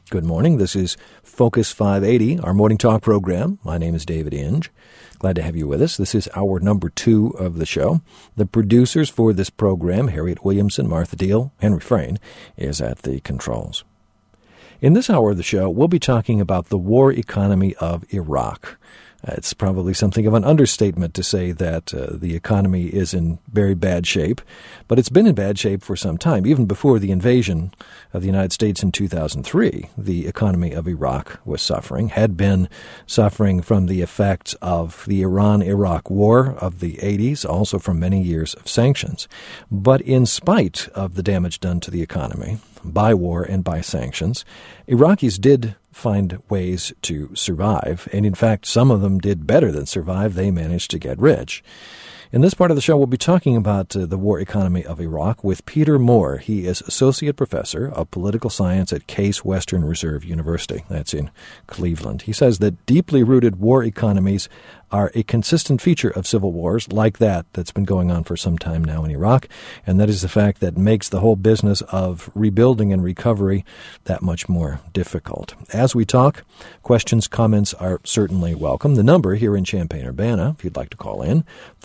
Good morning. This is Focus 580, our morning talk program. My name is David Inge. Glad to have you with us. This is hour number 2 of the show. The producers for this program, Harriet Williamson, Martha Deal, Henry Frayne, is at the controls. In this hour of the show, we'll be talking about the war economy of Iraq. It's probably something of an understatement to say that the economy is in very bad shape, but it's been in bad shape for some time. Even before the invasion of the United States in 2003, the economy of Iraq was suffering, had been suffering from the effects of the Iran-Iraq War of the 80s, also from many years of sanctions. But in spite of the damage done to the economy by war and by sanctions, Iraqis did find ways to survive, and in fact, some of them did better than survive. They managed to get rich. In this part of the show, we'll be talking about the war economy of Iraq with Peter Moore. He is Associate Professor of Political Science at Case Western Reserve University. That's in Cleveland. He says that deeply rooted war economies are a consistent feature of civil wars like that's been going on for some time now in Iraq, and that is the fact that makes the whole business of rebuilding and recovery that much more difficult. As we talk, questions, comments are certainly welcome. The number here in Champaign-Urbana, if you'd like to call in,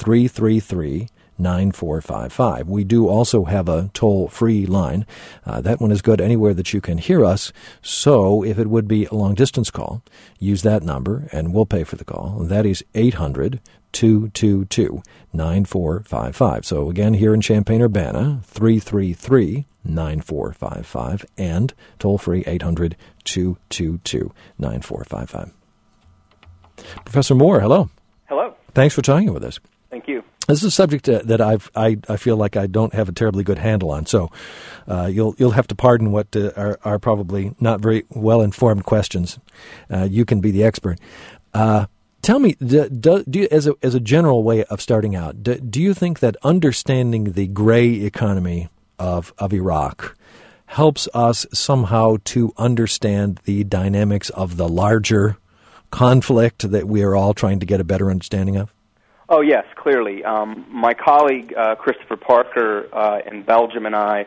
333-9455. We do also have a toll-free line. That one is good anywhere that you can hear us. So if it would be a long-distance call, use that number, and we'll pay for the call. That is 800-222-9455. So again, here in Champaign-Urbana, 333-9455, and toll-free 800-222-9455. Professor Moore, hello. Hello. Thanks for talking with us. Thank you. This is a subject that I feel like I don't have a terribly good handle on, so you'll have to pardon what are probably not very well-informed questions. You can be the expert. Tell me, do you, as a general way of starting out, do you think that understanding the gray economy of Iraq helps us somehow to understand the dynamics of the larger conflict that we are all trying to get a better understanding of? Oh, yes, clearly. My colleague, Christopher Parker, in Belgium, and I,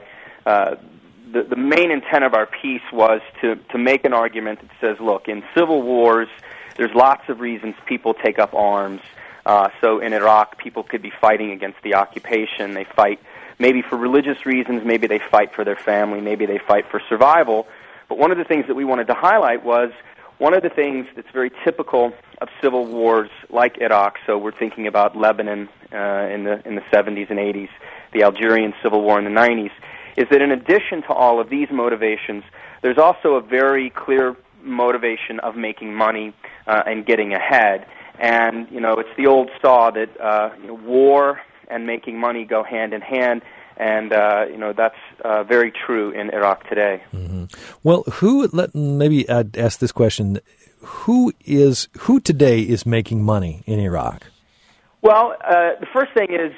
the main intent of our piece was to make an argument that says, look, in civil wars, there's lots of reasons people take up arms. So in Iraq, people could be fighting against the occupation. They fight maybe for religious reasons, maybe they fight for their family, maybe they fight for survival. But one of the things that we wanted to highlight was one of the things that's very typical of civil wars like Iraq, so we're thinking about Lebanon in the 70s and 80s, the Algerian Civil War in the 90s, is that in addition to all of these motivations, there's also a very clear motivation of making money and getting ahead. And, it's the old saw that war and making money go hand in hand, and, that's very true in Iraq today. Mm-hmm. Well, maybe I'd ask this question. Who today is making money in Iraq? Well, the first thing is,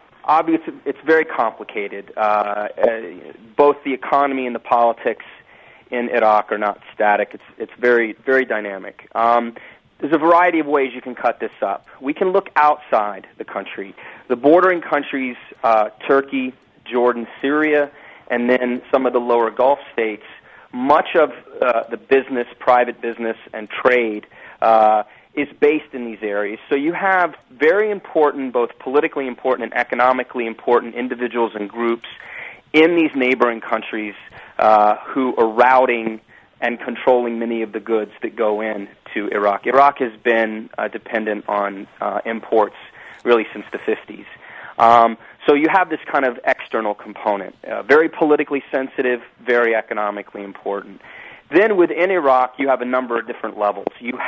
it's very complicated. Both the economy and the politics in Iraq are not static. It's very, very dynamic. There's a variety of ways you can cut this up. We can look outside the country. The bordering countries, Turkey, Jordan, Syria, and then some of the lower Gulf states, much of the business, private business, and trade is based in these areas. So you have very important, both politically important and economically important individuals and groups in these neighboring countries who are routing and controlling many of the goods that go in to Iraq. Iraq has been dependent on imports really since the 50s. So you have this kind of external component, very politically sensitive, very economically important. Then within Iraq, you have a number of different levels.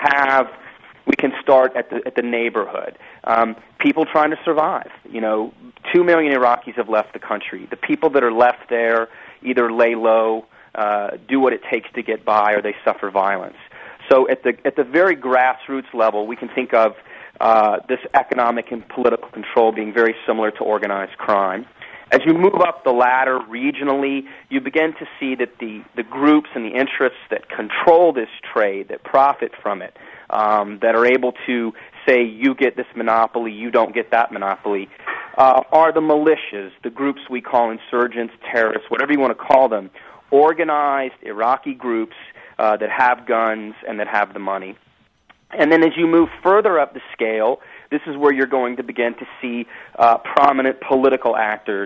We can start at the neighborhood. People trying to survive. 2 million Iraqis have left the country. The people that are left there either lay low, do what it takes to get by, or they suffer violence. So at the very grassroots level, we can think of this economic and political control being very similar to organized crime. As you move up the ladder regionally, you begin to see that the groups and the interests that control this trade, that profit from it, that are able to say, you get this monopoly, you don't get that monopoly, are the militias, the groups we call insurgents, terrorists, whatever you want to call them, organized Iraqi groups that have guns and that have the money. And then as you move further up the scale, this is where you're going to begin to see prominent political actors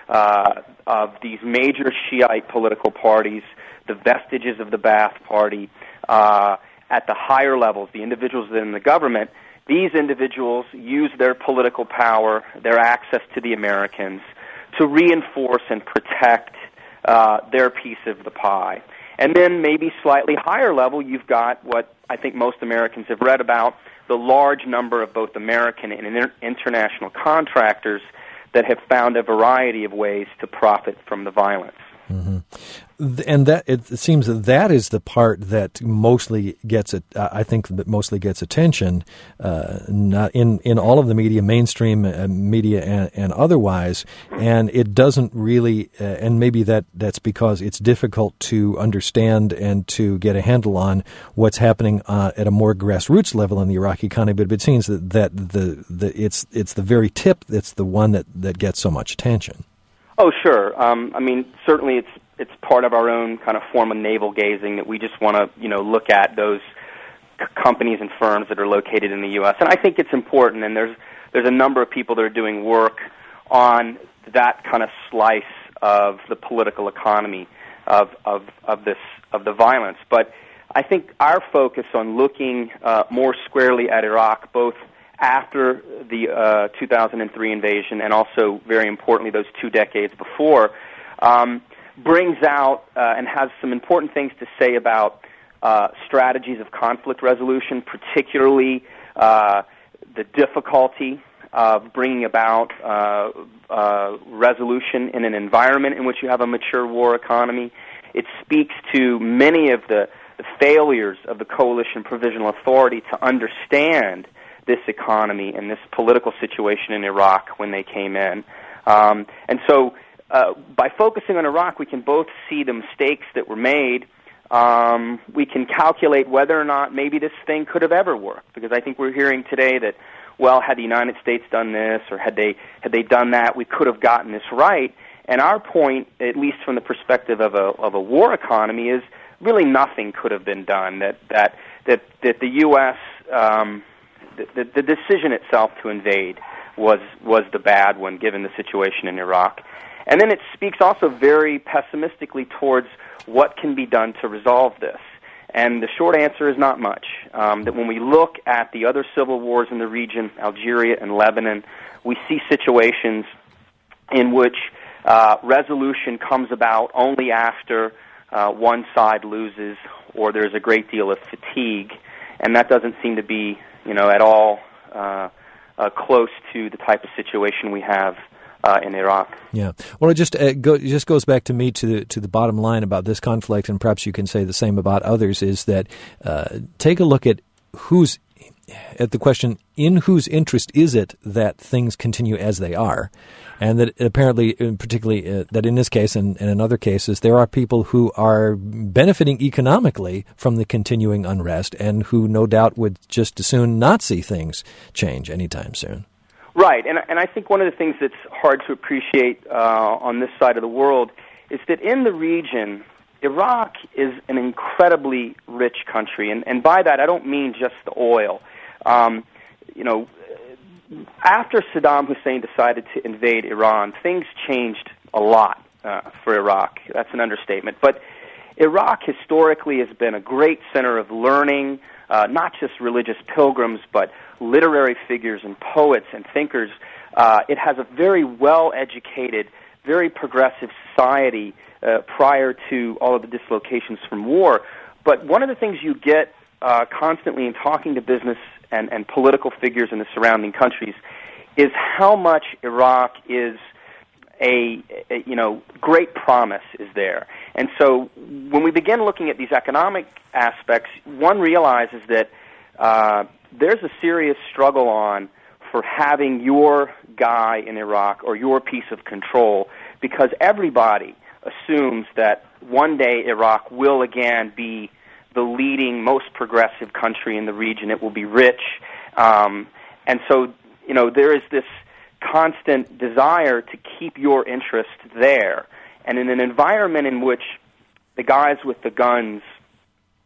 of these major Shiite political parties, the vestiges of the Ba'ath Party, at the higher levels, the individuals in the government. These individuals use their political power, their access to the Americans, to reinforce and protect their piece of the pie. And then maybe slightly higher level, you've got what I think most Americans have read about, the large number of both American and international contractors that have found a variety of ways to profit from the violence. Mm-hmm. And that it seems that is the part that mostly gets it. I think that mostly gets attention, not in all of the media, mainstream media and otherwise. And it doesn't really, and maybe that's because it's difficult to understand and to get a handle on what's happening at a more grassroots level in the Iraqi economy. But it seems that it's the very tip that's the one that gets so much attention. Oh, sure. I mean, certainly it's part of our own kind of form of navel gazing that we just want to, look at those companies and firms that are located in the U.S. And I think it's important, and there's a number of people that are doing work on that kind of slice of the political economy of the violence. But I think our focus on looking more squarely at Iraq, both after the 2003 invasion and also, very importantly, those 2 decades before, brings out and has some important things to say about strategies of conflict resolution, particularly the difficulty of bringing about resolution in an environment in which you have a mature war economy. It speaks to many of the failures of the Coalition Provisional Authority to understand this economy and this political situation in Iraq when they came in. And so by focusing on Iraq, we can both see the mistakes that were made. We can calculate whether or not maybe this thing could have ever worked, because I think we're hearing today that, well, had the United States done this or had they done that, we could have gotten this right. And our point, at least from the perspective of a war economy, is really nothing could have been done. That the U.S. The decision itself to invade was the bad one, given the situation in Iraq. And then it speaks also very pessimistically towards what can be done to resolve this. And the short answer is not much. That when we look at the other civil wars in the region, Algeria and Lebanon, we see situations in which resolution comes about only after one side loses or there's a great deal of fatigue, and that doesn't seem to be at all close to the type of situation we have in Iraq. Yeah. Well, it just goes back to me to the bottom line about this conflict, and perhaps you can say the same about others, is that take a look at the question, in whose interest is it that things continue as they are? And that apparently, particularly that in this case and in other cases, there are people who are benefiting economically from the continuing unrest and who no doubt would just as soon not see things change anytime soon. Right. And I think one of the things that's hard to appreciate on this side of the world is that in the region, Iraq is an incredibly rich country. And by that, I don't mean just the oil. After Saddam Hussein decided to invade Iran, things changed a lot for Iraq. That's an understatement. But Iraq historically has been a great center of learning, not just religious pilgrims, but literary figures and poets and thinkers. It has a very well-educated, very progressive society prior to all of the dislocations from war. But one of the things you get constantly in talking to business and political figures in the surrounding countries is how much Iraq is a great promise is there. And so when we begin looking at these economic aspects, one realizes that there's a serious struggle on for having your guy in Iraq or your piece of control, because everybody assumes that one day Iraq will again be the leading, most progressive country in the region. It will be rich. And so, there is this constant desire to keep your interest there. And in an environment in which the guys with the guns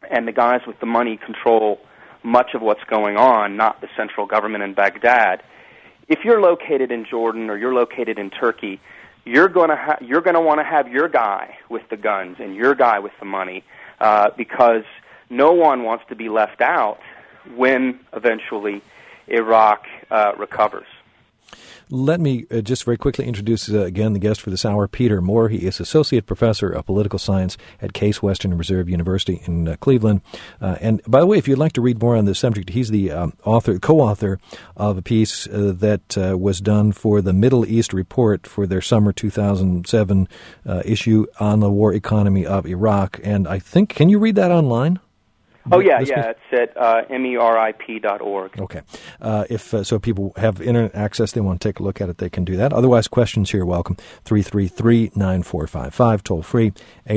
and the guys with the money control much of what's going on, not the central government in Baghdad. If you're located in Jordan or you're located in Turkey, you're going to want to have your guy with the guns and your guy with the money, because no one wants to be left out when eventually Iraq recovers. Let me just very quickly introduce again the guest for this hour, Peter Moore. He is Associate Professor of Political Science at Case Western Reserve University in Cleveland. And by the way, if you'd like to read more on this subject, he's the co-author of a piece that was done for the Middle East Report for their summer 2007 issue on the war economy of Iraq. And I think, can you read that online? Oh, yeah. It's at merip.org. Okay. If people have internet access, they want to take a look at it, they can do that. Otherwise, questions here, welcome. 333-9455, toll free,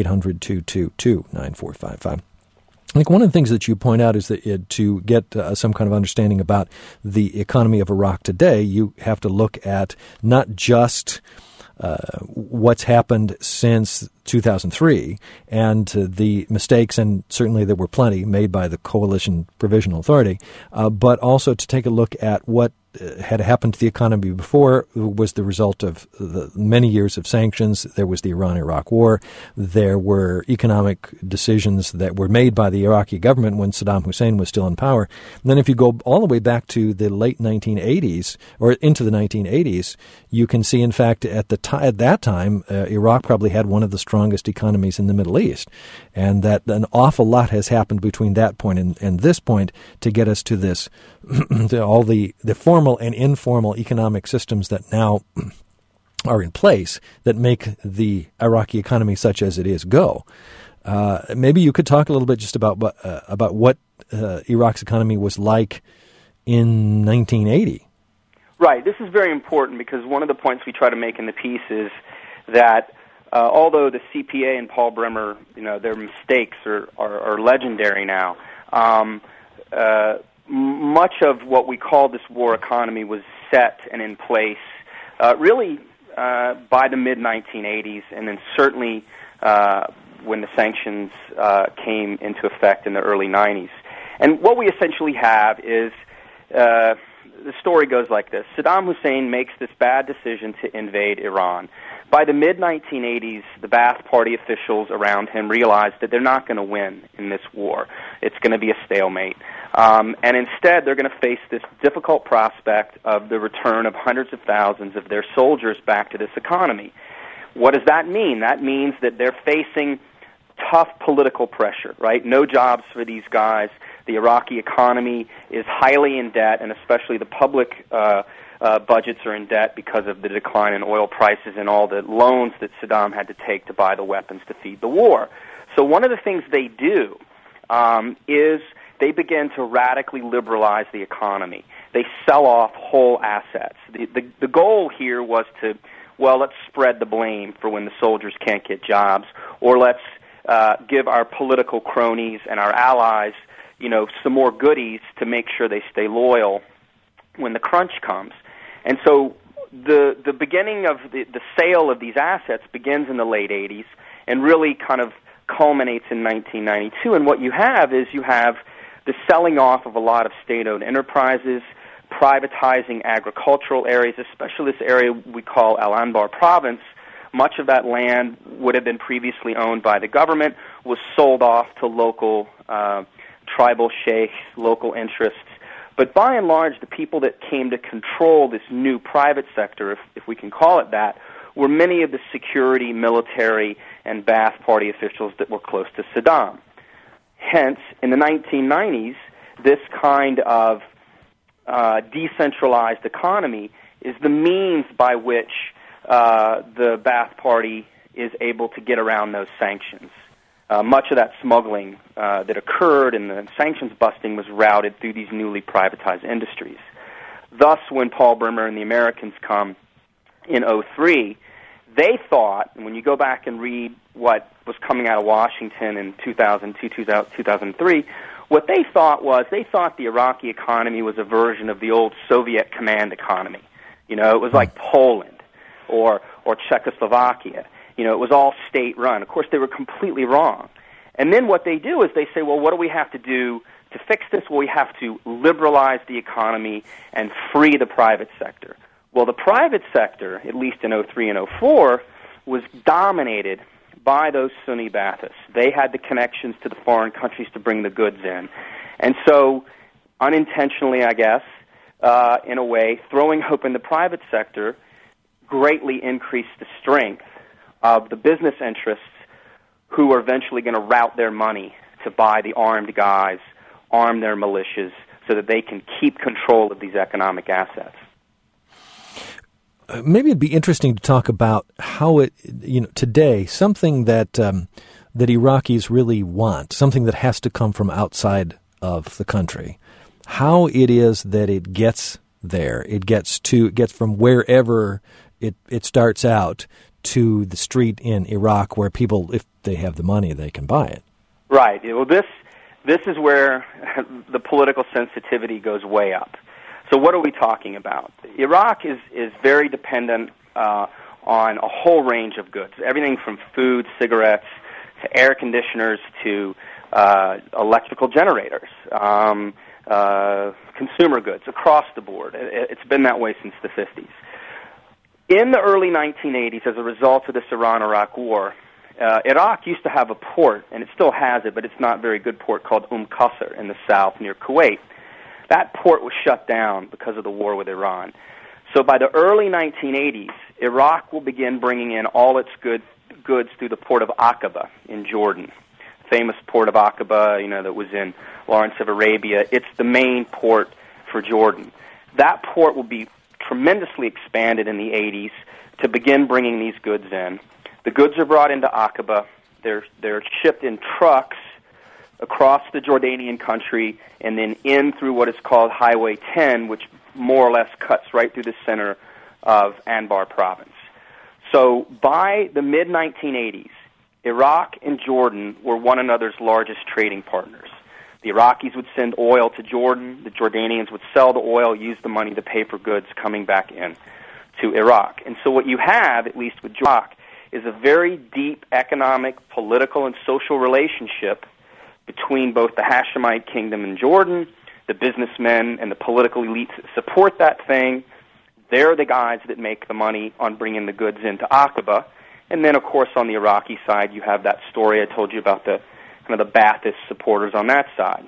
800-222-9455. I think one of the things that you point out is that to get some kind of understanding about the economy of Iraq today, you have to look at not just what's happened since 2003 and the mistakes, and certainly there were plenty made by the Coalition Provisional Authority, but also to take a look at what had happened to the economy before was the result of the many years of sanctions. There was the Iran-Iraq War. There were economic decisions that were made by the Iraqi government when Saddam Hussein was still in power. And then if you go all the way back to the late 1980s or into the 1980s, you can see, in fact, at that time, Iraq probably had one of the strongest economies in the Middle East, and that an awful lot has happened between that point and this point to get us to this, to all the formal and informal economic systems that now are in place that make the Iraqi economy such as it is go. Maybe you could talk a little bit just about what Iraq's economy was like in 1980. Right. This is very important because one of the points we try to make in the piece is that although the CPA and Paul Bremer, their mistakes are legendary now, much of what we call this war economy was set and in place really by the mid-1980s, and then certainly when the sanctions came into effect in the early 90s. And what we essentially have is, the story goes like this. Saddam Hussein makes this bad decision to invade Iran. By the mid-1980s, the Ba'ath Party officials around him realized that they're not going to win in this war. It's going to be a stalemate. And instead, they're going to face this difficult prospect of the return of hundreds of thousands of their soldiers back to this economy. What does that mean? That means that they're facing tough political pressure, right? No jobs for these guys. The Iraqi economy is highly in debt, and especially the public budgets are in debt because of the decline in oil prices and all the loans that Saddam had to take to buy the weapons to feed the war. So one of the things they do is they begin to radically liberalize the economy. They sell off whole assets. The goal here was to, let's spread the blame for when the soldiers can't get jobs, or let's give our political cronies and our allies, some more goodies to make sure they stay loyal when the crunch comes. And so the beginning of the sale of these assets begins in the late 80s and really kind of culminates in 1992. And what you have is the selling off of a lot of state-owned enterprises, privatizing agricultural areas, especially this area we call Al-Anbar province. Much of that land would have been previously owned by the government, was sold off to local tribal sheikhs, local interests. But by and large, the people that came to control this new private sector, if we can call it that, were many of the security, military, and Ba'ath Party officials that were close to Saddam. Hence, in the 1990s, this kind of decentralized economy is the means by which the Ba'ath Party is able to get around those sanctions. Much of that smuggling that occurred and the sanctions busting was routed through these newly privatized industries. Thus, when Paul Bremer and the Americans come in 2003, they thought, and when you go back and read what was coming out of Washington in 2002, 2003, what they thought the Iraqi economy was a version of the old Soviet command economy. It was like Poland or Czechoslovakia. It was all state-run. Of course, they were completely wrong. And then what they do is they say, well, what do we have to do to fix this? Well, we have to liberalize the economy and free the private sector. Well, the private sector, at least in 03 and 04, was dominated by those Sunni Baathists. They had the connections to the foreign countries to bring the goods in. And so, unintentionally, I guess, in a way, throwing open the private sector greatly increased the strength of the business interests who are eventually going to route their money to buy the armed guys, arm their militias, so that they can keep control of these economic assets. Maybe it'd be interesting to talk about how it, today, something that that Iraqis really want, something that has to come from outside of the country, how it is that it gets there. It gets from wherever it starts out to the street in Iraq where people, if they have the money, they can buy it. Right. Well, this is where the political sensitivity goes way up. So what are we talking about? Iraq is very dependent on a whole range of goods, everything from food, cigarettes, to air conditioners, to electrical generators, consumer goods, across the board. It's been that way since the 50s. In the early 1980s, as a result of this Iran-Iraq war, Iraq used to have a port, and it still has it, but it's not a very good port, called Qasr in the south near Kuwait. That port was shut down because of the war with Iran. So by the early 1980s, Iraq will begin bringing in all its goods through the port of Aqaba in Jordan. Famous port of Aqaba, that was in Lawrence of Arabia. It's the main port for Jordan. That port will be tremendously expanded in the 80s to begin bringing these goods in. The goods are brought into Aqaba. They're shipped in trucks across the Jordanian country and then in through what is called Highway 10, which more or less cuts right through the center of Anbar province. So by the mid-1980s, Iraq and Jordan were one another's largest trading partners. The Iraqis would send oil to Jordan. The Jordanians would sell the oil, use the money to pay for goods coming back in to Iraq. And so what you have, at least with Iraq, is a very deep economic, political, and social relationship between both the Hashemite kingdom in Jordan, the businessmen and the political elites that support that thing. They're the guys that make the money on bringing the goods into Aqaba. And then, of course, on the Iraqi side, you have that story I told you about the kind of the Ba'athist supporters on that side.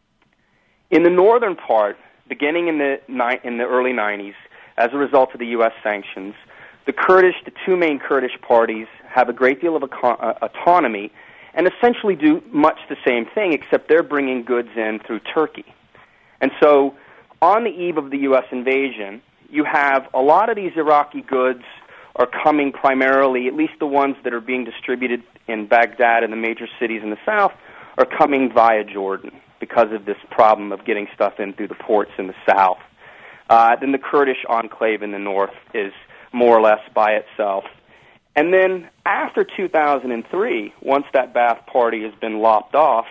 In the northern part, beginning in the early 90s, as a result of the U.S. sanctions, the two main Kurdish parties have a great deal of autonomy and essentially do much the same thing, except they're bringing goods in through Turkey. And so on the eve of the U.S. invasion, you have a lot of these Iraqi goods are coming primarily, at least the ones that are being distributed in Baghdad and the major cities in the south, are coming via Jordan because of this problem of getting stuff in through the ports in the south. Then the Kurdish enclave in the north is more or less by itself. And then after 2003, once that Ba'ath Party has been lopped off,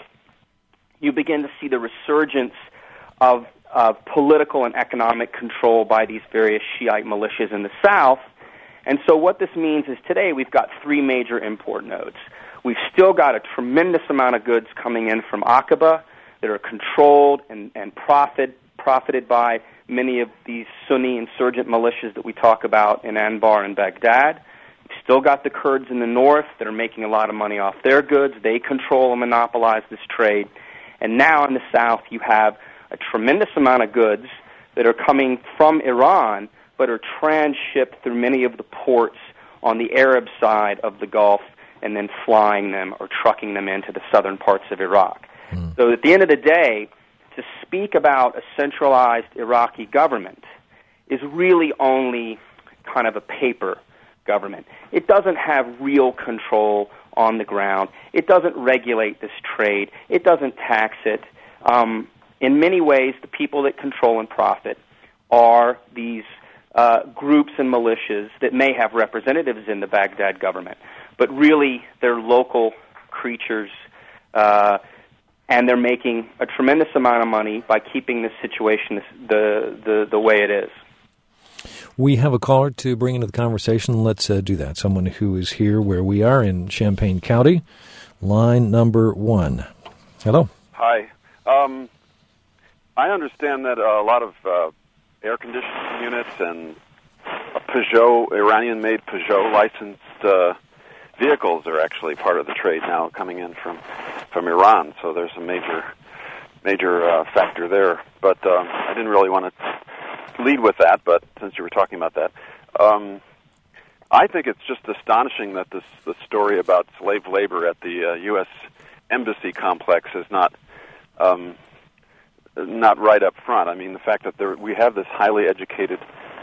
you begin to see the resurgence of political and economic control by these various Shiite militias in the south. And so what this means is today we've got three major import nodes. We've still got a tremendous amount of goods coming in from Aqaba that are controlled and profited by many of these Sunni insurgent militias that we talk about in Anbar and Baghdad. We've still got the Kurds in the north that are making a lot of money off their goods. They control and monopolize this trade. And now in the south you have a tremendous amount of goods that are coming from Iran but are transshipped through many of the ports on the Arab side of the Gulf and then flying them or trucking them into the southern parts of Iraq. So at the end of the day, to speak about a centralized Iraqi government is really only kind of a paper government. It doesn't have real control on the ground. It doesn't regulate this trade. It doesn't tax it. In many ways, the people that control and profit are these groups and militias that may have representatives in the Baghdad government, but really they're local creatures, and they're making a tremendous amount of money by keeping this situation the way it is. We have a caller to bring into the conversation. Let's do that. Someone who is here where we are in Champaign County. line number 1. Hello. Hi. I understand that a lot of air conditioning units and Iranian-made Peugeot licensed vehicles are actually part of the trade now coming in from Iran. So there's a major factor there. But I didn't really want to lead with that, but since you were talking about that, I think it's just astonishing that the story about slave labor at the U.S. Embassy complex is not right up front. I mean, the fact that we have this highly educated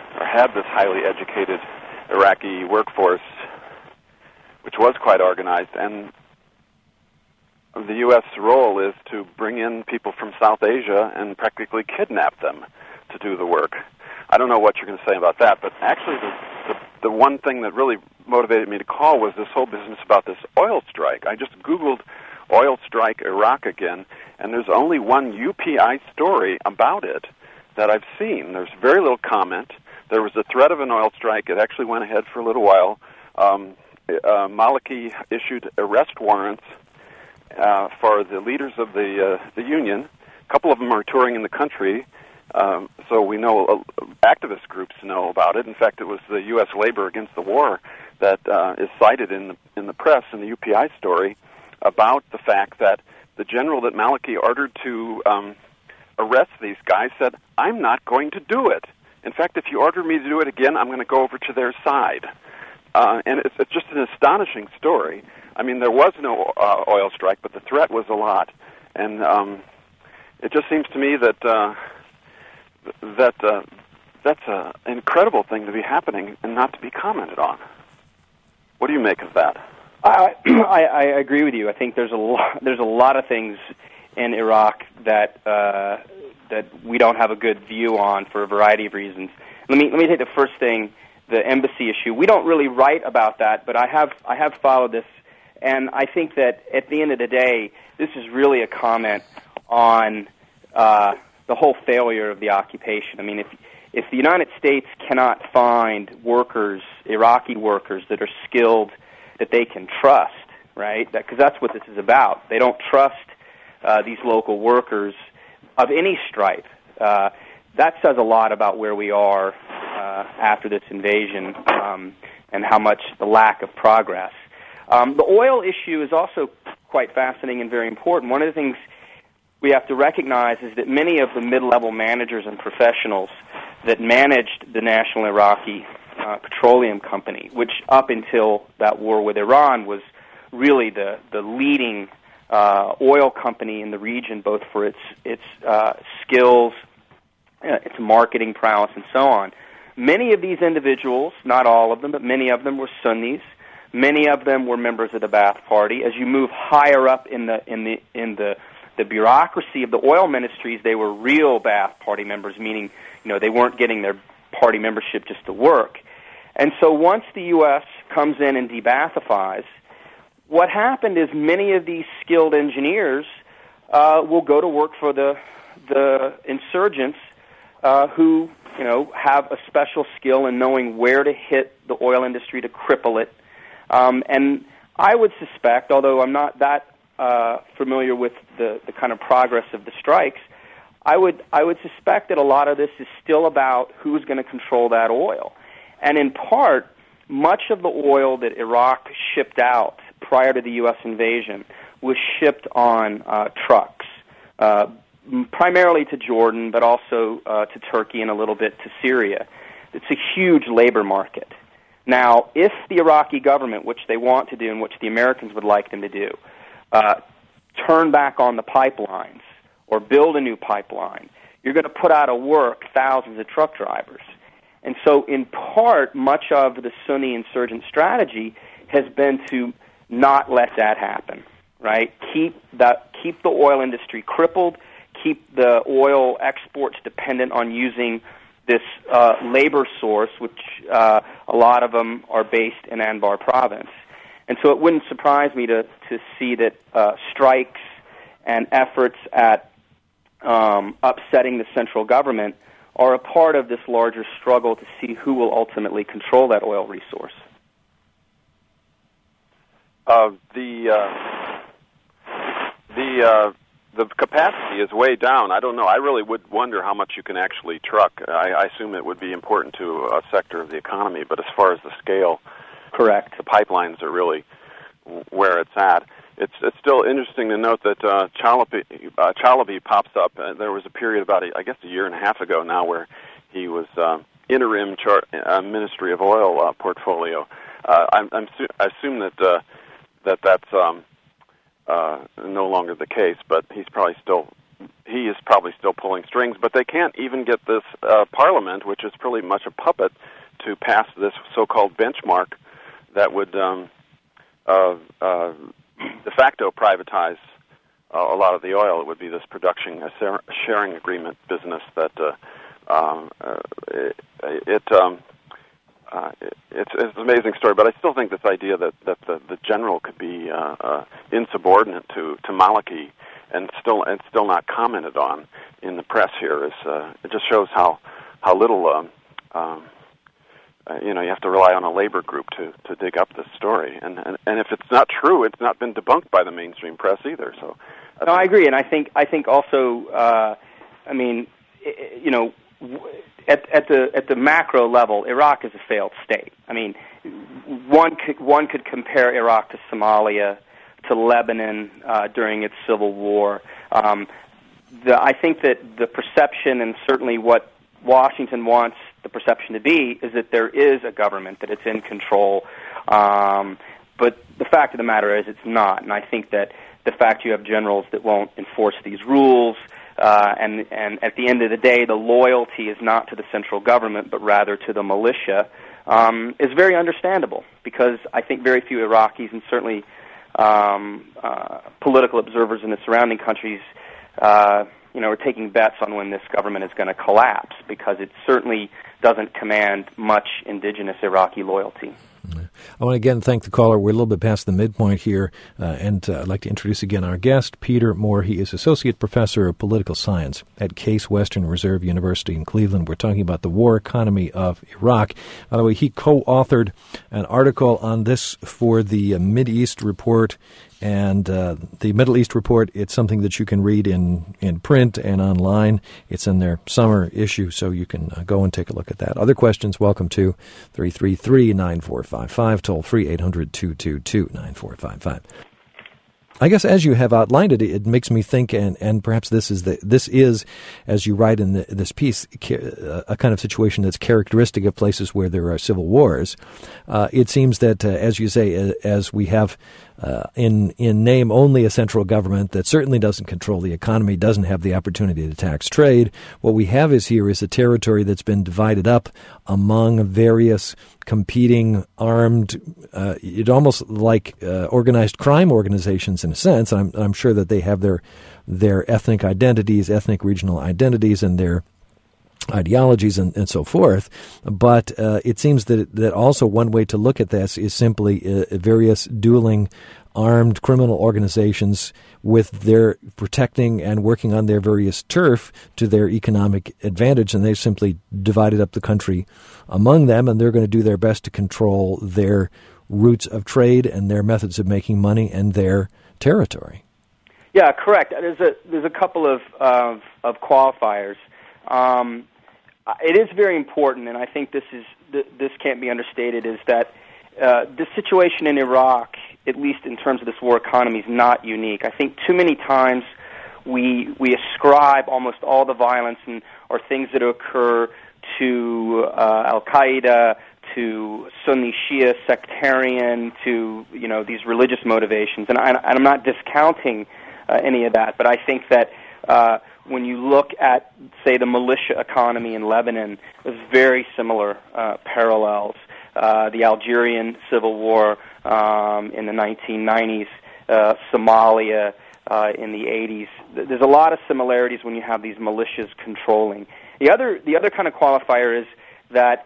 Iraqi workforce, which was quite organized, and the U.S. role is to bring in people from South Asia and practically kidnap them to do the work. I don't know what you're going to say about that, but actually the one thing that really motivated me to call was this whole business about this oil strike. I just Googled oil strike Iraq again, and there's only one UPI story about it that I've seen. There's very little comment. There was a threat of an oil strike. It actually went ahead for a little while. Maliki issued arrest warrants for the leaders of the union. A couple of them are touring in the country, so we know activist groups know about it. In fact, it was the U.S. Labor Against the War that is cited in the press in the UPI story about the fact that the general that Maliki ordered to arrest these guys said, "I'm not going to do it. In fact, if you order me to do it again, I'm going to go over to their side." And it's just an astonishing story. I mean, there was no oil strike, but the threat was a lot. And it just seems to me that that's an incredible thing to be happening and not to be commented on. What do you make of that? I agree with you. I think there's a lot of things in Iraq that we don't have a good view on for a variety of reasons. Let me take the first thing, the embassy issue. We don't really write about that, but I have followed this, and I think that at the end of the day, this is really a comment on the whole failure of the occupation. I mean, if the United States cannot find workers, Iraqi workers, that are skilled, that they can trust, right? Because that's what this is about. They don't trust these local workers of any stripe. That says a lot about where we are after this invasion and how much the lack of progress. The oil issue is also quite fascinating and very important. One of the things we have to recognize is that many of the mid-level managers and professionals that managed the National Iraqi Petroleum Company, which up until that war with Iran was really the leading oil company in the region, both for its skills, its marketing prowess, and so on. Many of these individuals, not all of them, but many of them were Sunnis. Many of them were members of the Ba'ath Party. As you move higher up in the bureaucracy of the oil ministries, they were real Ba'ath Party members, meaning they weren't getting their party membership just to work. And so once the U.S. comes in and de-Ba'athifies, what happened is many of these skilled engineers will go to work for the insurgents who have a special skill in knowing where to hit the oil industry to cripple it. And I would suspect, although I'm not that familiar with the kind of progress of the strikes, I would suspect that a lot of this is still about who's going to control that oil. And in part, much of the oil that Iraq shipped out prior to the U.S. invasion was shipped on trucks, primarily to Jordan, but also to Turkey and a little bit to Syria. It's a huge labor market. Now, if the Iraqi government, which they want to do and which the Americans would like them to do, turn back on the pipelines or build a new pipeline, you're going to put out of work thousands of truck drivers. And so, in part, much of the Sunni insurgent strategy has been to not let that happen, right? Keep the oil industry crippled, keep the oil exports dependent on using this labor source, which a lot of them are based in Anbar province. And so it wouldn't surprise me to see that strikes and efforts at upsetting the central government are a part of this larger struggle to see who will ultimately control that oil resource. the capacity is way down. I don't know. I really would wonder how much you can actually truck. I assume it would be important to a sector of the economy, but as far as the scale, correct. The pipelines are really where it's at. It's still interesting to note that Chalabi pops up. There was a period about, I guess, a year and a half ago now where he was interim Ministry of Oil portfolio. I assume that's no longer the case, but he is probably still pulling strings. But they can't even get this Parliament, which is pretty much a puppet, to pass this so-called benchmark that would de facto privatize a lot of the oil. It would be this production sharing agreement business that it's an amazing story. But I still think this idea that the general could be insubordinate to Maliki and still not commented on in the press here is it just shows how little you have to rely on a labor group to dig up this story, and if it's not true, it's not been debunked by the mainstream press either. So, no, I agree, and I think also, at the macro level, Iraq is a failed state. I mean, one could compare Iraq to Somalia, to Lebanon during its civil war. I think that the perception, and certainly what Washington wants the perception to be, is that there is a government, that it's in control. But the fact of the matter is it's not. And I think that the fact you have generals that won't enforce these rules, and at the end of the day, the loyalty is not to the central government, but rather to the militia, is very understandable, because I think very few Iraqis, and certainly political observers in the surrounding countries, are taking bets on when this government is going to collapse, because it certainly doesn't command much indigenous Iraqi loyalty. I want to again thank the caller. We're a little bit past the midpoint here, and I'd like to introduce again our guest, Peter Moore. He is Associate Professor of Political Science at Case Western Reserve University in Cleveland. We're talking about the war economy of Iraq. By the way, he co-authored an article on this for the Mideast Report, and the Middle East Report. It's something that you can read in print and online. It's in their summer issue, so you can go and take a look at that. Other questions, welcome to 333-9455, toll free 800-222-9455. I guess as you have outlined it, it makes me think, and perhaps this is, as you write in this piece, a kind of situation that's characteristic of places where there are civil wars. It seems that, as you say, as we have in name only a central government that certainly doesn't control the economy, doesn't have the opportunity to tax trade, what we have is a territory that's been divided up among various competing armed, it almost like organized crime organizations in a sense. I'm sure that they have their ethnic identities, ethnic regional identities, and their ideologies and so forth. But it seems that also one way to look at this is simply various dueling armed criminal organizations with their protecting and working on their various turf to their economic advantage, and they've simply divided up the country among them, and they're going to do their best to control their routes of trade and their methods of making money and their territory. Yeah, correct. There's a couple of qualifiers. It is very important, and I think this can't be understated, is that the situation in Iraq, at least in terms of this war economy, is not unique. I think too many times we ascribe almost all the violence or things that occur to Al-Qaeda, to Sunni Shia sectarian, to these religious motivations, and I'm not discounting any of that, but I think that when you look at, say, the militia economy in Lebanon, there's very similar parallels. The Algerian Civil War in the 1990s, Somalia in the 80s. There's a lot of similarities when you have these militias controlling. The other kind of qualifier is that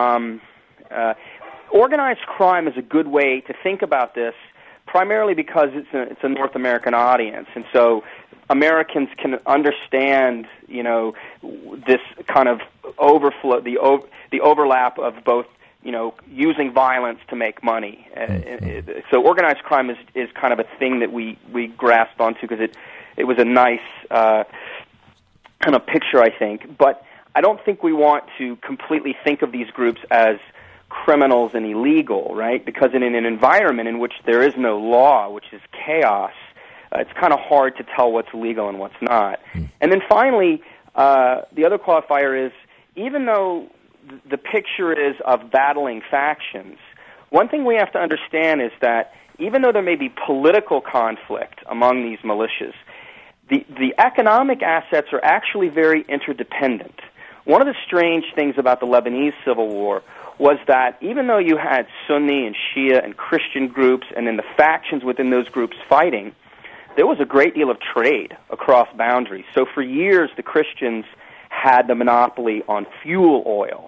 organized crime is a good way to think about this, primarily because it's a North American audience, and so Americans can understand, this kind of overflow, the overlap of both using violence to make money. So organized crime is kind of a thing that we grasped onto because it was a nice kind of picture, I think. But I don't think we want to completely think of these groups as criminals and illegal, right? Because in an environment in which there is no law, which is chaos, it's kind of hard to tell what's legal and what's not. And then finally, the other qualifier is, even though the picture is of battling factions, one thing we have to understand is that even though there may be political conflict among these militias, the economic assets are actually very interdependent. One of the strange things about the Lebanese Civil War was that even though you had Sunni and Shia and Christian groups and then the factions within those groups fighting, there was a great deal of trade across boundaries. So for years, the Christians had the monopoly on fuel oil.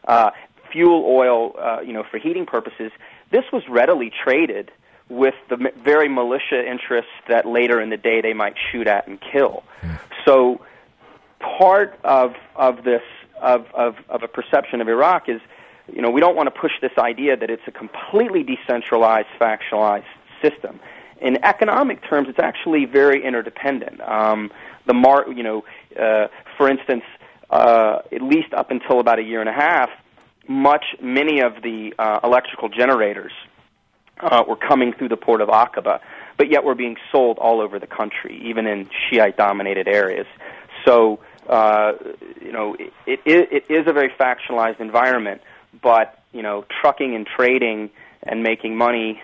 For heating purposes. This was readily traded with the very militia interests that later in the day they might shoot at and kill. So part of a perception of Iraq is, we don't want to push this idea that it's a completely decentralized, factionalized system. In economic terms, it's actually very interdependent. For instance, at least up until about a year and a half, many of the electrical generators were coming through the port of Aqaba, but yet were being sold all over the country, even in Shiite-dominated areas. So, it is a very factionalized environment, but, trucking and trading and making money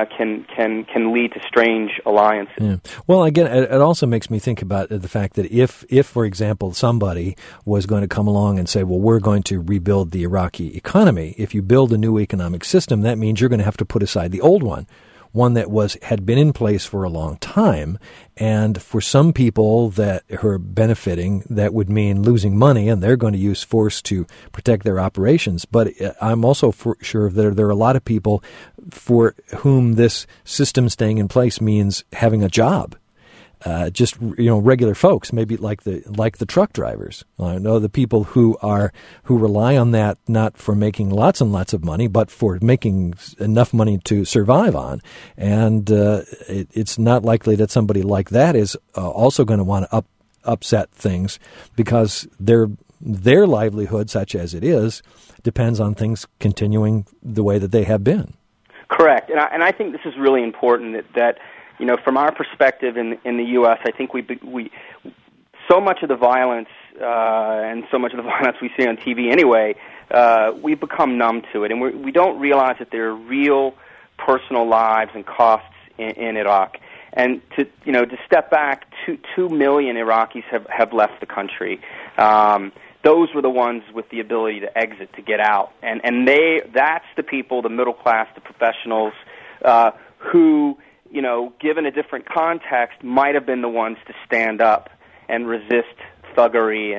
can lead to strange alliances. Yeah. Well, again, it also makes me think about the fact that if, for example, somebody was going to come along and say, well, we're going to rebuild the Iraqi economy, if you build a new economic system, that means you're going to have to put aside the old one that had been in place for a long time. And for some people that are benefiting, that would mean losing money, and they're going to use force to protect their operations. But I'm also sure that there are a lot of people for whom this system staying in place means having a job. Just regular folks, maybe like the truck drivers. I know the people who rely on that not for making lots and lots of money, but for making enough money to survive on. And it's not likely that somebody like that is also going to want to upset things, because their livelihood, such as it is, depends on things continuing the way that they have been. Correct, and I think this is really important that from our perspective in the U.S., I think we so much of the violence and so much of the violence we see on TV anyway, we've become numb to it, and we don't realize that there are real personal lives and costs in Iraq. And to step back, 2 million Iraqis have left the country. Those were the ones with the ability to exit, to get out, and that's the people, the middle class, the professionals, who, given a different context, might have been the ones to stand up and resist thuggery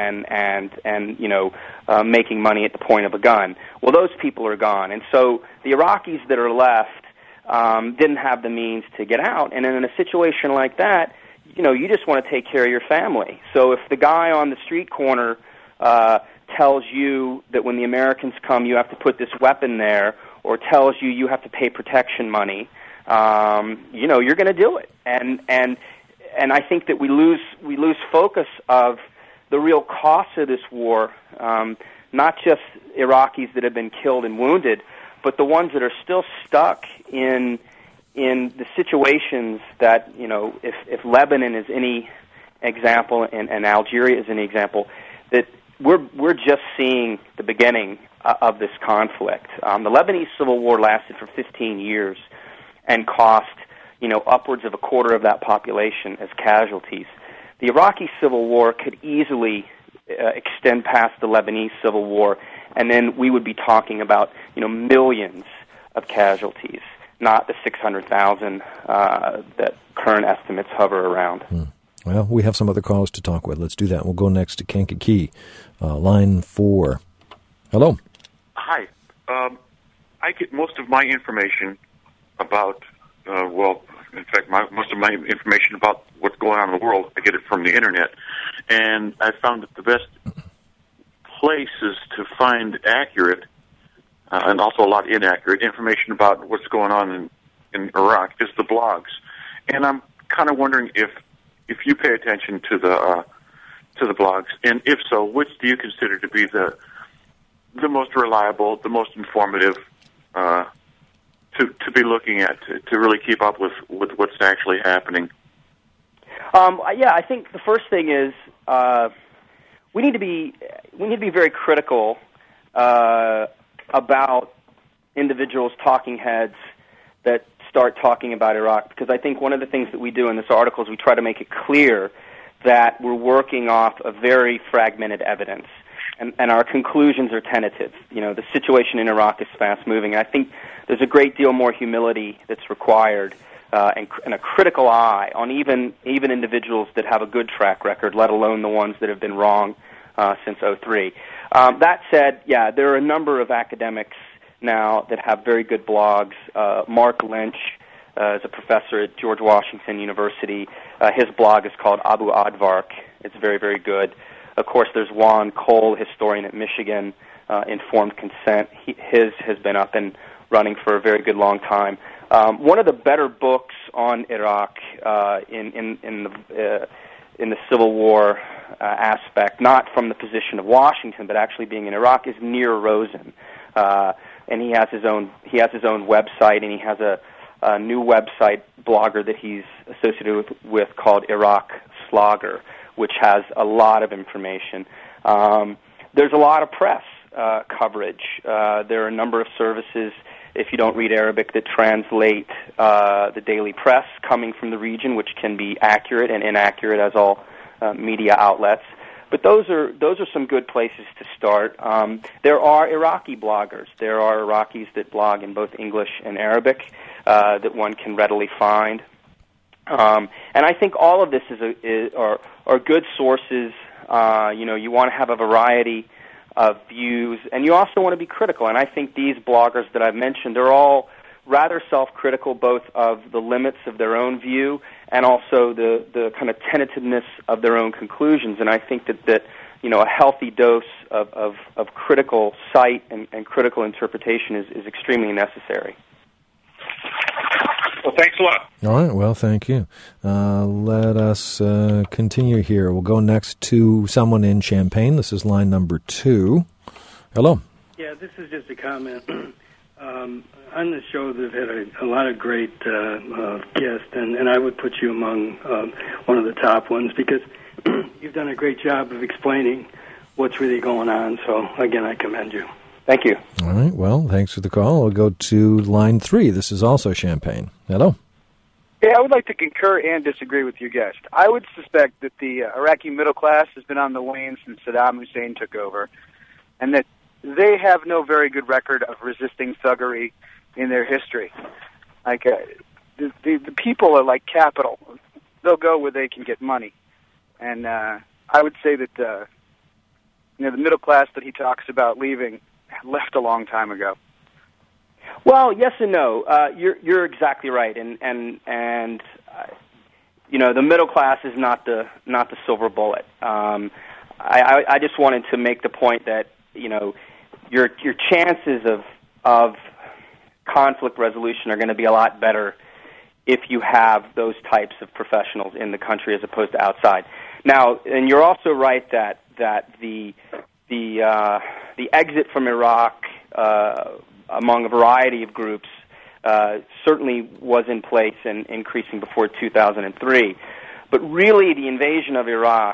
and making money at the point of a gun. Well, those people are gone, and so the Iraqis that are left didn't have the means to get out. And in a situation like that, you just want to take care of your family. So if the guy on the street corner tells you that when the Americans come, you have to put this weapon there, or tells you have to pay protection money, you're going to do it. And I think that we lose focus of the real costs of this war, not just Iraqis that have been killed and wounded, but the ones that are still stuck in the situations that, if Lebanon is any example and Algeria is any example, that we're just seeing the beginning of this conflict. The Lebanese Civil War lasted for 15 years and cost, upwards of a quarter of that population as casualties. The Iraqi Civil War could easily extend past the Lebanese Civil War, and then we would be talking about, millions of casualties, not the 600,000 that current estimates hover around. Well, we have some other callers to talk with. Let's do that. We'll go next to Kankakee, line 4. Hello. Hi. I get most of my information about, most of my information about what's going on in the world, I get it from the Internet. And I found that the best places to find accurate and also a lot of inaccurate information about what's going on in Iraq, is the blogs. And I'm kind of wondering if you pay attention to the blogs, and if so, which do you consider to be the most reliable, the most informative to be looking at to really keep up with what's actually happening? Yeah, I think the first thing is we need to be very critical about individuals, talking heads that start talking about Iraq, because I think one of the things that we do in this article is we try to make it clear that we're working off of very fragmented evidence, and our conclusions are tentative. You know, the situation in Iraq is fast-moving. I think there's a great deal more humility that's required and a critical eye on even individuals that have a good track record, let alone the ones that have been wrong since '03. That said, yeah, there are a number of academics now that have very good blogs. Mark Lynch is a professor at George Washington University. His blog is called Abu Advark. It's very, very good. Of course, there's Juan Cole, historian at Michigan, Informed Consent. His has been up and running for a very good long time. One of the better books on Iraq in the Civil War aspect, not from the position of Washington, but actually being in Iraq, is Nir Rosen, and he has his own website, and he has a new website blogger that he's associated with called Iraq Slogger, which has a lot of information. There's a lot of press coverage. There are a number of services, if you don't read Arabic, that translate the daily press coming from the region, which can be accurate and inaccurate, as all media outlets. But those are some good places to start. There are Iraqi bloggers. There are Iraqis that blog in both English and Arabic that one can readily find. And I think all of this are good sources. You want to have a variety of views, and you also want to be critical. And I think these bloggers that I've mentioned, they're all rather self-critical, both of the limits of their own view and also the kind of tentativeness of their own conclusions. And I think that a healthy dose of critical sight and critical interpretation is extremely necessary. Well, thanks a lot. All right. Well, thank you. Let us continue here. We'll go next to someone in Champaign. This is line number 2. Hello. Yeah, this is just a comment. On the show, they've had a lot of great guests, and I would put you among one of the top ones, because you've done a great job of explaining what's really going on. So, again, I commend you. Thank you. All right. Well, thanks for the call. We'll go to line 3. This is also Champaign. Hello. Yeah, I would like to concur and disagree with your guest. I would suspect that the Iraqi middle class has been on the wane since Saddam Hussein took over, and that they have no very good record of resisting thuggery in their history. Like the people are like capital; they'll go where they can get money, and I would say that the middle class that he talks about leaving left a long time ago. Well, yes and no. You're exactly right, and the middle class is not the silver bullet. I just wanted to make the point that your chances of conflict resolution are going to be a lot better if you have those types of professionals in the country as opposed to outside. Now, and you're also right that the exit from Iraq among a variety of groups certainly was in place and increasing before 2003. But really, the invasion of Iraq,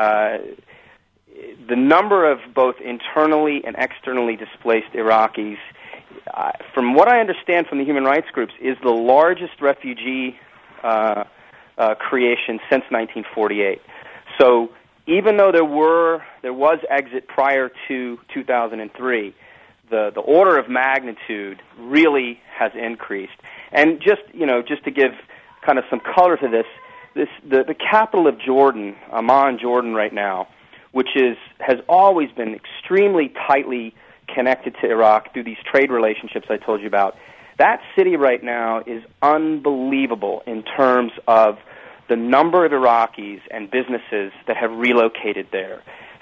the number of both internally and externally displaced Iraqis, from what I understand from the human rights groups, is the largest refugee creation since 1948. So even though there was exit prior to 2003, the order of magnitude really has increased. And just to give kind of some color to this, the capital of Jordan, Amman, Jordan, right now, which has always been extremely tightly connected to Iraq through these trade relationships I told you about. That city right now is unbelievable in terms of the number of Iraqis and businesses that have relocated there.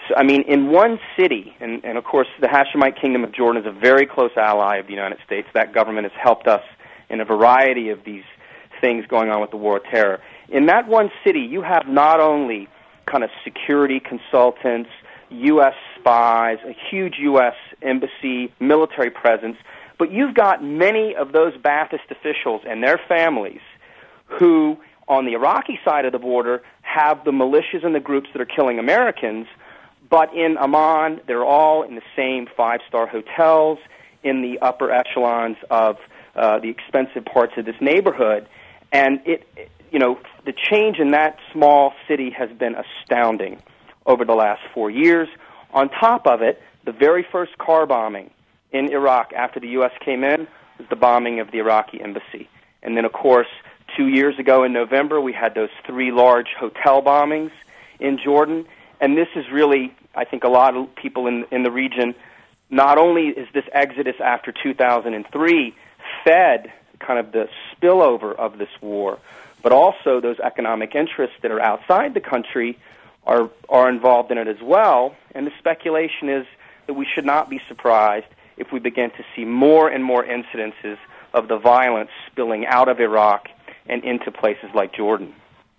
So, I mean, in one city, and of course the Hashemite Kingdom of Jordan is a very close ally of the United States. That government has helped us in a variety of these things going on with the War of Terror. In that one city, you have not only kind of security consultants, U.S. spies, a huge U.S. embassy, military presence, but you've got many of those Ba'athist officials and their families who, on the Iraqi side of the border, have the militias and the groups that are killing Americans, but in Amman, they're all in the same five-star hotels, in the upper echelons of the expensive parts of this neighborhood. And the change in that small city has been astounding over the last 4 years. On top of it, the very first car bombing in Iraq after the U.S. came in was the bombing of the Iraqi embassy. And then, of course, 2 years ago in November, we had those 3 large hotel bombings in Jordan. And this is really, I think, a lot of people in the region, not only is this exodus after 2003 fed kind of the spillover of this war, but also those economic interests that are outside the country are involved in it as well. And the speculation is that we should not be surprised if we begin to see more and more incidences of the violence spilling out of Iraq and into places like Jordan.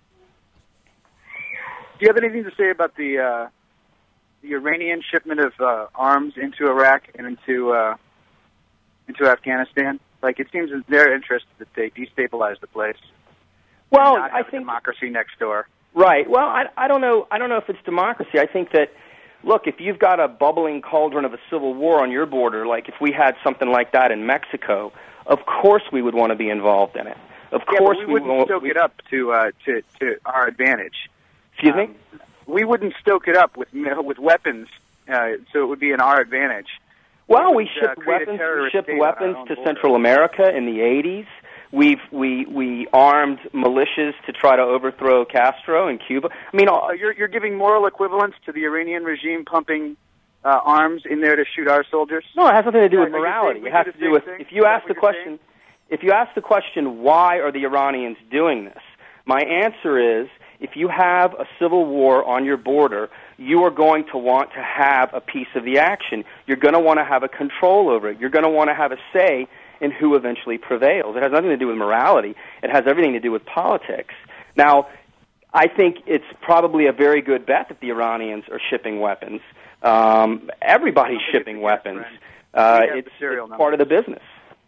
Do you have anything to say about the Iranian shipment of arms into Iraq and into Afghanistan? Like, it seems in their interest that they destabilize the place. Well, not have I think democracy next door. Right. Well, I don't know. I don't know if it's democracy. I think that, look, if you've got a bubbling cauldron of a civil war on your border, like if we had something like that in Mexico, of course we would want to be involved in it. Of course we wouldn't stoke it up to our advantage. Excuse me? We wouldn't stoke it up with weapons, so it would be in our advantage. Well, we shipped weapons to Central America in the 80s. We armed militias to try to overthrow Castro in Cuba. I mean, you're giving moral equivalence to the Iranian regime pumping arms in there to shoot our soldiers? No, it has nothing to do with morality. It has to do with if you ask the question, why are the Iranians doing this? My answer is, if you have a civil war on your border, you are going to want to have a piece of the action. You're going to want to have a control over it. You're going to want to have a say in who eventually prevails. It has nothing to do with morality. It has everything to do with politics. Now, I think it's probably a very good bet that the Iranians are shipping weapons. Everybody's shipping weapons. It's part of the business.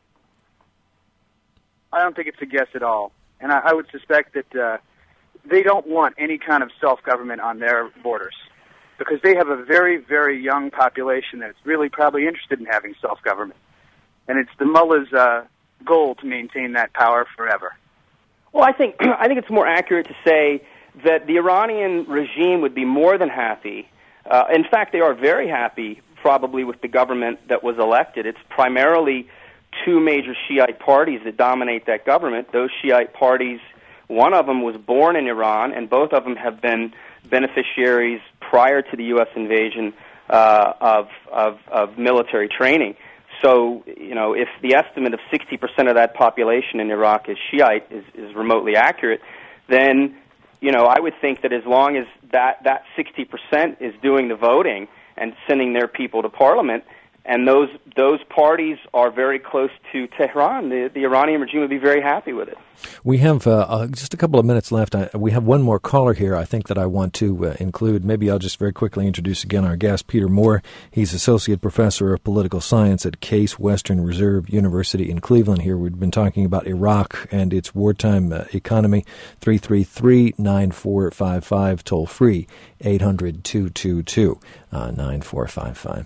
I don't think it's a guess at all. And I would suspect that they don't want any kind of self-government on their borders because they have a very, very young population that's really probably interested in having self-government. And it's the mullah's goal to maintain that power forever. Well, I think it's more accurate to say that the Iranian regime would be more than happy. In fact, they are very happy, probably, with the government that was elected. It's primarily 2 major Shiite parties that dominate that government. Those Shiite parties, one of them was born in Iran, and both of them have been beneficiaries prior to the U.S. invasion of military training. So, if the estimate of 60% of that population in Iraq is Shiite is remotely accurate, then, I would think that as long as that 60% is doing the voting and sending their people to parliament, and those parties are very close to Tehran, the Iranian regime would be very happy with it. We have just a couple of minutes left. We have one more caller here I think that I want to include. Maybe I'll just very quickly introduce again our guest, Peter Moore. He's Associate Professor of Political Science at Case Western Reserve University in Cleveland. Here we've been talking about Iraq and its wartime economy. 333-9455, toll free, 800-222-9455.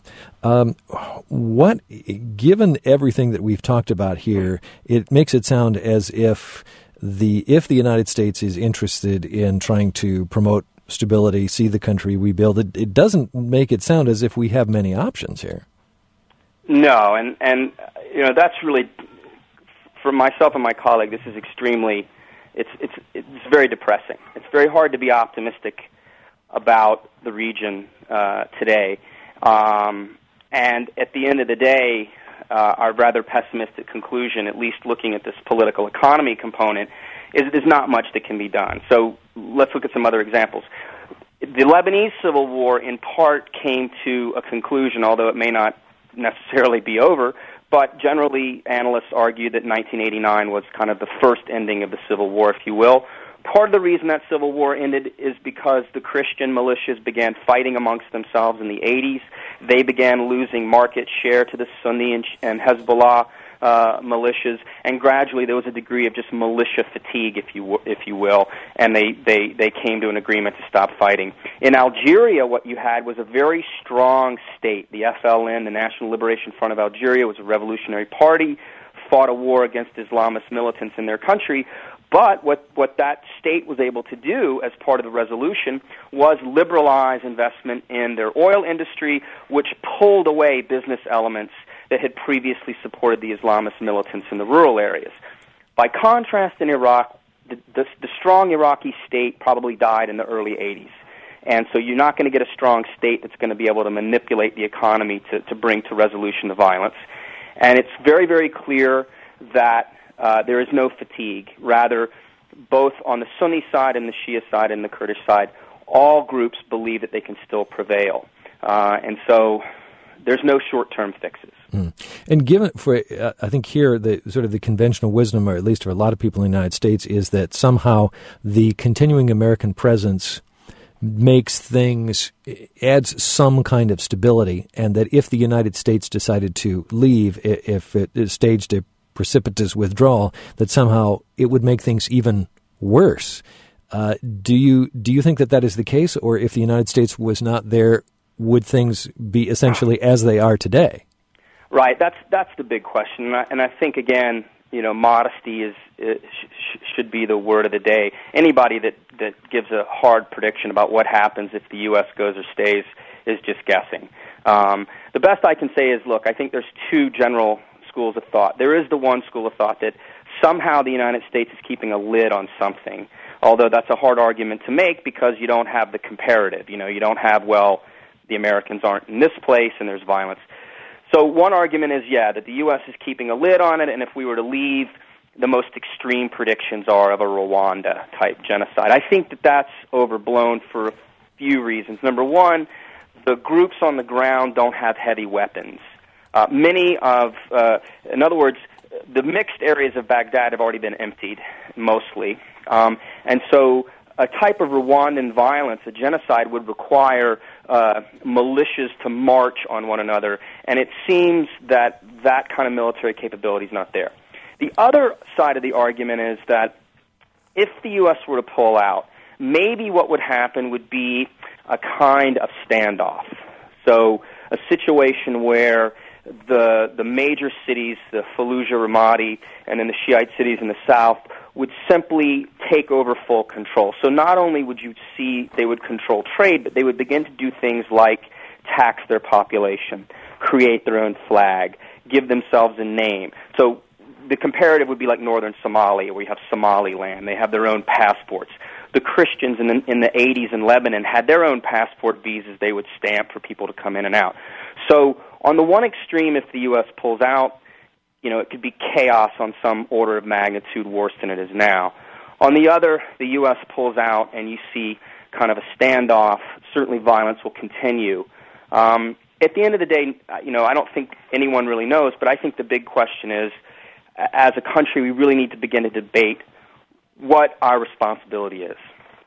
Given everything that we've talked about here, it makes it sound as if the United States is interested in trying to promote stability, see the country rebuild, it doesn't make it sound as if we have many options here. No, and that's really, for myself and my colleague, this is extremely, it's very depressing. It's very hard to be optimistic about the region today. And at the end of the day, our rather pessimistic conclusion, at least looking at this political economy component, is there's not much that can be done. So let's look at some other examples. The Lebanese Civil War, in part, came to a conclusion, although it may not necessarily be over, but generally analysts argue that 1989 was kind of the first ending of the Civil War, if you will. Part of the reason that Civil War ended is because the Christian militias began fighting amongst themselves in the 80s. They began losing market share to the Sunni and Hezbollah militias, and gradually there was a degree of just militia fatigue, if you will, and they came to an agreement to stop fighting. In Algeria, what you had was a very strong state. The FLN, the National Liberation Front of Algeria, was a revolutionary party, fought a war against Islamist militants in their country. But what that state was able to do as part of the resolution was liberalize investment in their oil industry, which pulled away business elements that had previously supported the Islamist militants in the rural areas. By contrast, in Iraq, the strong Iraqi state probably died in the early 80s. And so you're not going to get a strong state that's going to be able to manipulate the economy to bring to resolution the violence. And it's very, very clear that there is no fatigue. Rather, both on the Sunni side and the Shia side and the Kurdish side, all groups believe that they can still prevail. And so there's no short-term fixes. And given, I think here, the sort of the conventional wisdom, or at least for a lot of people in the United States, is that somehow the continuing American presence makes things, adds some kind of stability, and that if the United States decided to leave, if it staged a precipitous withdrawal, that somehow it would make things even worse. Do you think that is the case, or if the United States was not there, would things be essentially as they are today? Right. That's the big question, and I think again, modesty should be the word of the day. Anybody that gives a hard prediction about what happens if the U.S. goes or stays is just guessing. The best I can say is, look, I think there's two general schools of thought. There is the one school of thought that somehow the United States is keeping a lid on something, although that's a hard argument to make because you don't have the comparative. You don't have, the Americans aren't in this place and there's violence. So one argument is, that the U.S. is keeping a lid on it, and if we were to leave, the most extreme predictions are of a Rwanda-type genocide. I think that's overblown for a few reasons. Number one, the groups on the ground don't have heavy weapons. In other words, the mixed areas of Baghdad have already been emptied, mostly. And so a type of Rwandan violence, a genocide, would require militias to march on one another, and it seems that kind of military capability is not there. The other side of the argument is that if the U.S. were to pull out, maybe what would happen would be a kind of standoff. So a situation where the major cities, the Fallujah, Ramadi, and then the Shiite cities in the south would simply take over full control. So not only would you see they would control trade, but they would begin to do things like tax their population, create their own flag, give themselves a name. So the comparative would be like northern Somalia, where you have Somaliland. They have their own passports. The Christians in the 80s in Lebanon had their own passport visas they would stamp for people to come in and out. So on the one extreme, if the U.S. pulls out, it could be chaos on some order of magnitude worse than it is now. On the other, the U.S. pulls out and you see kind of a standoff. Certainly violence will continue. At the end of the day, I don't think anyone really knows, but I think the big question is, as a country, we really need to begin to debate what our responsibility is.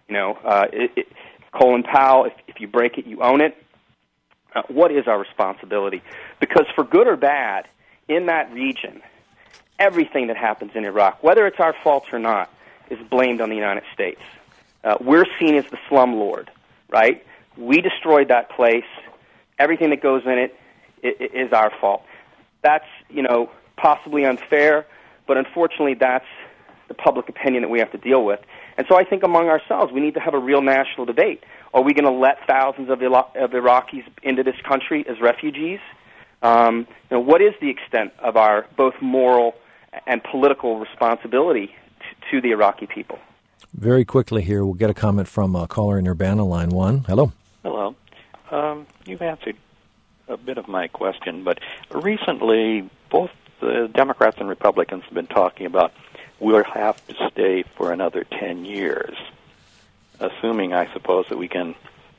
Colin Powell, if you break it, you own it. What is our responsibility? Because for good or bad, in that region, everything that happens in Iraq, whether it's our fault or not, is blamed on the United States. We're seen as the slumlord, right? We destroyed that place. Everything that goes in it is our fault. That's, possibly unfair, but unfortunately that's the public opinion that we have to deal with. And so I think among ourselves we need to have a real national debate. Are we going to let thousands of Iraqis into this country as refugees? What is the extent of our both moral and political responsibility to the Iraqi people? Very quickly here, we'll get a comment from a caller in Urbana, line 1. Hello. Hello. You've answered a bit of my question, but recently both the Democrats and Republicans have been talking about we'll have to stay for another 10 years, assuming, I suppose, that we can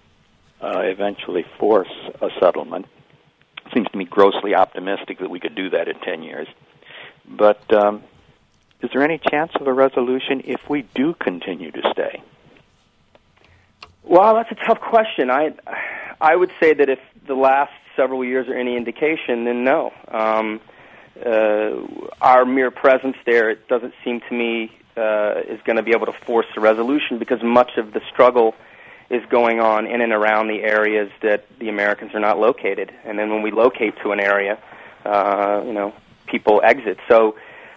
eventually force a settlement. It seems to me grossly optimistic that we could do that in 10 years. But is there any chance of a resolution if we do continue to stay? Well, that's a tough question. I would say that if the last several years are any indication, then no. Our mere presence there, it doesn't seem to me, is going to be able to force a resolution, because much of the struggle is going on in and around the areas that the Americans are not located. And then when we locate to an area, people exit. So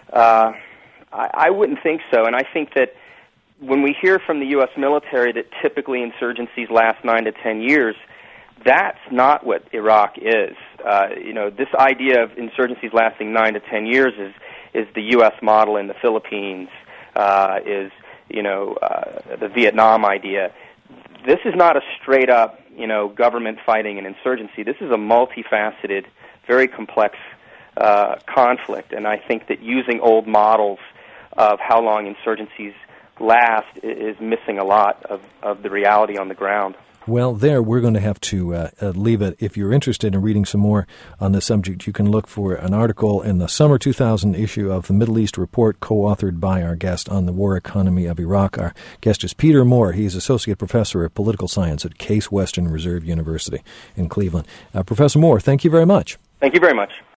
I wouldn't think so. And I think that when we hear from the U.S. military that typically insurgencies last 9 to 10 years, that's not what Iraq is. This idea of insurgencies lasting 9 to 10 years is the U.S. model in the Philippines, is the Vietnam idea. This is not a straight-up, government fighting an insurgency. This is a multifaceted, very complex conflict, and I think that using old models of how long insurgencies last is missing a lot of the reality on the ground. Well, we're going to have to leave it. If you're interested in reading some more on the subject, you can look for an article in the summer 2000 issue of the Middle East Report, co-authored by our guest on the war economy of Iraq. Our guest is Peter Moore. He's Associate Professor of Political Science at Case Western Reserve University in Cleveland. Professor Moore, thank you very much. Thank you very much.